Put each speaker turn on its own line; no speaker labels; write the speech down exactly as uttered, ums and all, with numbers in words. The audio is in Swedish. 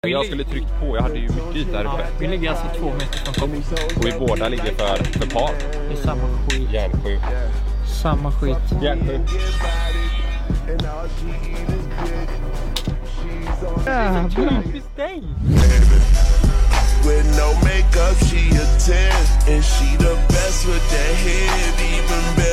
Jag skulle tryckt på, jag hade ju mycket yta där uppe.
Ja, vi ligger alltså två meter från toppen.
Och vi båda ligger för, för par.
Det är samma skit.
Järnsju.
Samma skit.
Järnsju.
Jävlar. Typiskt dig.
With no makeup, she a ten, and she the best with that head, even better.